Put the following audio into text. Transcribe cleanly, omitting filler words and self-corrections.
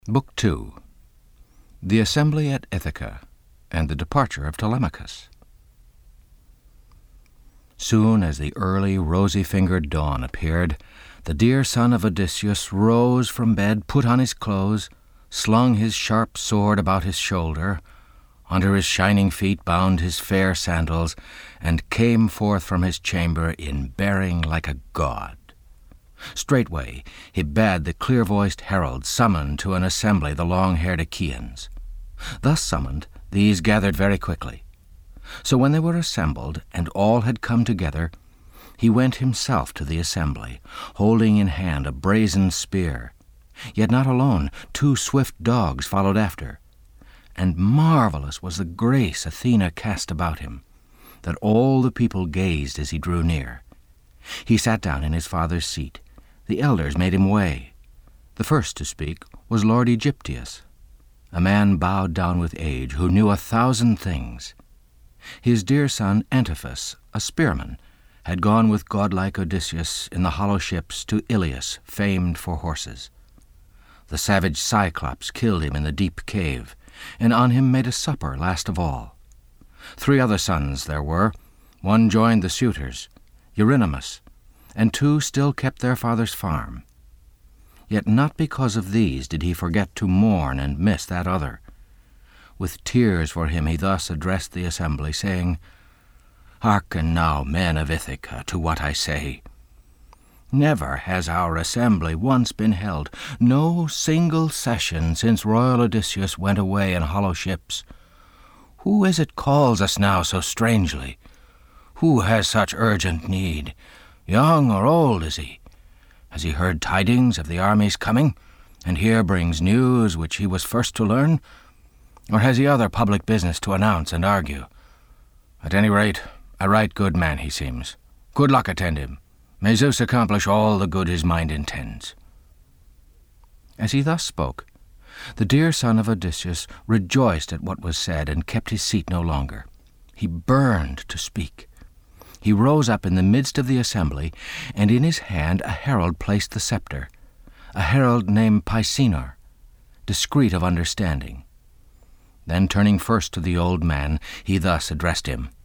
Book 2. The Assembly at Ithaca, and the Departure of Telemachus. Soon as the early, rosy-fingered dawn appeared, the dear son of Odysseus rose from bed, put on his clothes, slung his sharp sword about his shoulder, under his shining feet bound his fair sandals, and came forth from his chamber in bearing like a god. Straightway he bade the clear-voiced herald summon to an assembly the long-haired Achaeans. Thus summoned, these gathered very quickly. So when they were assembled, and all had come together, he went himself to the assembly, holding in hand a brazen spear. Yet not alone, 2 swift dogs followed after. And marvelous was the grace Athena cast about him, that all the people gazed as he drew near. He sat down in his father's seat. The elders made him way. The first to speak was Lord Aegyptius, a man bowed down with age, who knew 1,000 things. His dear son Antiphus, a spearman, had gone with godlike Odysseus in the hollow ships to Ilius, famed for horses. The savage Cyclops killed him in the deep cave, and on him made a supper last of all. 3 other sons there were. One joined the suitors, Eurynomus, and 2 still kept their father's farm. Yet not because of these did he forget to mourn and miss that other. With tears for him he thus addressed the assembly, saying, "Hearken now, men of Ithaca, to what I say. Never has our assembly once been held, no single session since royal Odysseus went away in hollow ships. Who is it calls us now so strangely? Who has such urgent need? Young or old is he? Has he heard tidings of the army's coming, and here brings news which he was first to learn? Or has he other public business to announce and argue? At any rate, a right good man he seems. Good luck attend him. May Zeus accomplish all the good his mind intends." As he thus spoke, the dear son of Odysseus rejoiced at what was said and kept his seat no longer. He burned to speak. He rose up in the midst of the assembly, and in his hand a herald placed the scepter, a herald named Pisenor, discreet of understanding. Then turning first to the old man, he thus addressed him.